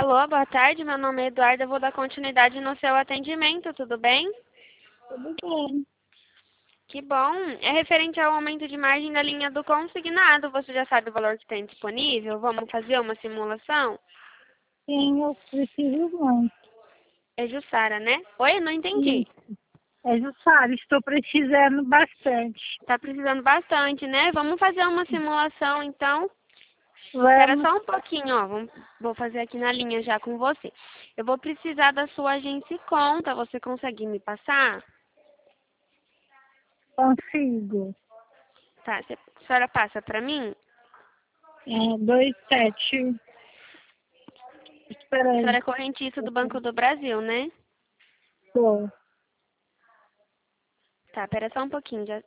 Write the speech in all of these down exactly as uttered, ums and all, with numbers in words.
Alô, boa tarde. Meu nome é Eduardo. Eu vou dar continuidade no seu atendimento, tudo bem? Tudo bem. Que bom. É referente ao aumento de margem da linha do consignado. Você já sabe o valor que tem disponível? Vamos fazer uma simulação? Sim, eu preciso muito. É Jussara, né? Oi, não entendi. Isso. É Jussara, estou precisando bastante. Tá precisando bastante, né? Vamos fazer uma simulação, então. Espera Vamos, só um pouquinho, ó. Vamos- Vou fazer aqui na linha já com você. Eu vou precisar da sua agência e conta. Você consegue me passar? consigo. Tá, cê- a senhora passa pra mim? É, dois, sete. Espera A senhora aí. é correntista do Banco do Brasil, né? Tô. Tá, pera só um pouquinho. Já...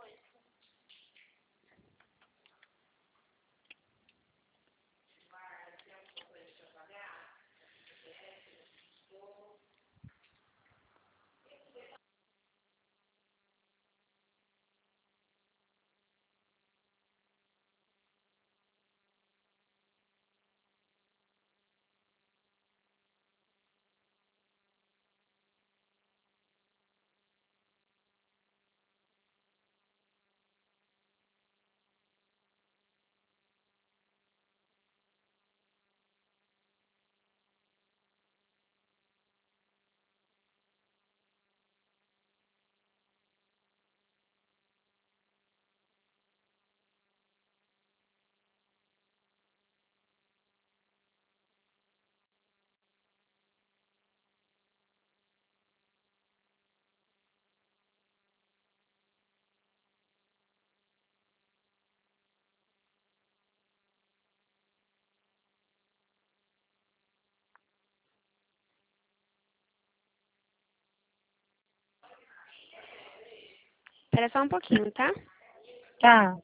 Pera só um pouquinho, tá? Tá.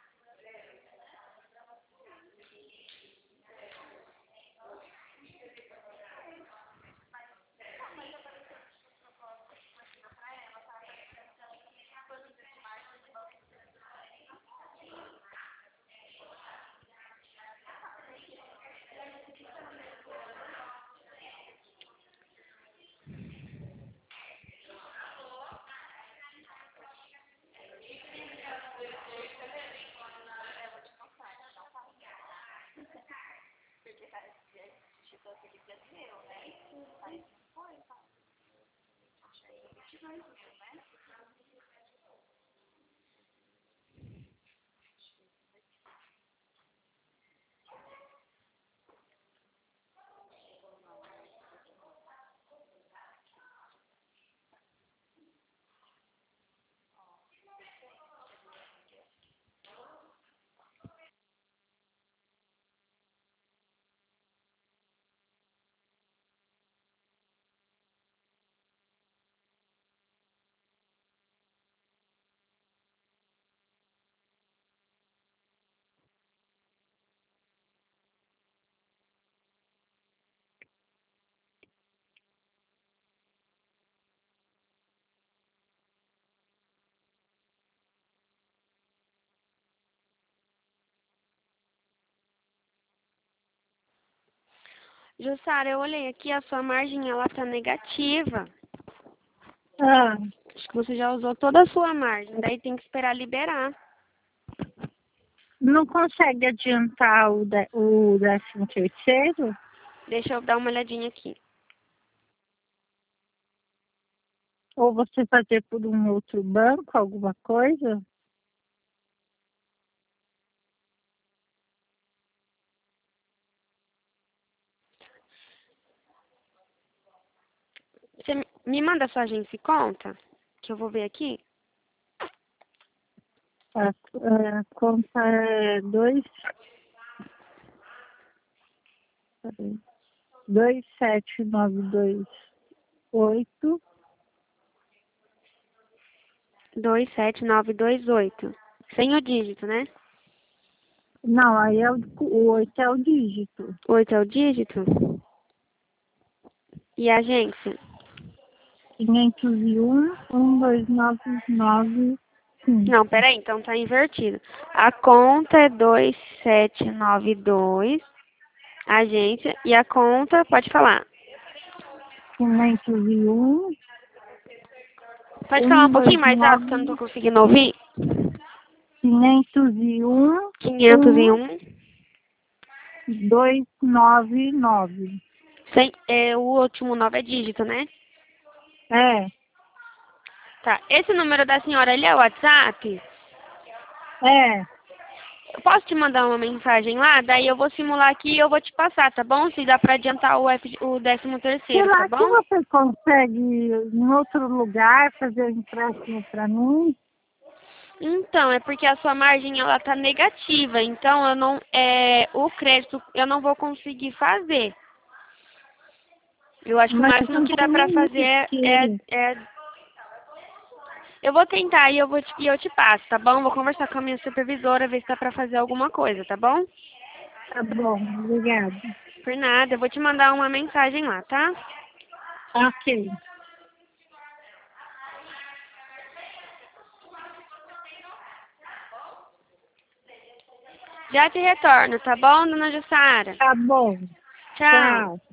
Jussara, eu olhei aqui, a sua margem, ela tá negativa. Ah, Acho que você já usou toda a sua margem, daí tem que esperar liberar. não consegue adiantar o, de, o décimo terceiro? Deixa eu dar uma olhadinha aqui. Ou você fazer por um outro banco, alguma coisa? Você me me manda a sua agência e conta, que eu vou ver aqui. A, a conta é dois, dois, sete, nove, dois, oito. dois sete nove dois oito. Sem o dígito, né? Não, aí é o, o oito é o dígito. oito é o dígito. E a agência? quinhentos e um, um, dois, nove, nove, Não, cinco. peraí, então tá invertido. A conta é dois sete nove dois. Agência. E a conta, pode falar. quinhentos e um, Pode falar um um, pouquinho dois, mais alto que eu não tô nove, conseguindo ouvir. quinhentos e um, quinhentos e um, um. dois, nove, nove. Sem, é, o último nove é dígito, né? É, Tá. Esse número da senhora, ele é o WhatsApp? é. Eu posso te mandar uma mensagem lá? Daí eu vou simular aqui e eu vou te passar, tá bom? Se dá pra adiantar o, F, o décimo terceiro, tá Será que bom? você consegue em outro lugar fazer o empréstimo para mim? Então, é porque a sua margem ela tá negativa, então eu não é o crédito eu não vou conseguir fazer. Eu acho que o Mas máximo não que dá tem pra limite. fazer é, é, é eu vou tentar e eu vou te, e eu te passo, tá bom? Vou conversar com a minha supervisora, ver se dá pra fazer alguma coisa, tá bom? Tá bom, obrigada. Por nada, eu vou te mandar uma mensagem lá, tá? Ok. Já te retorno, tá bom, dona Jussara? Tá bom. Tchau. Tchau.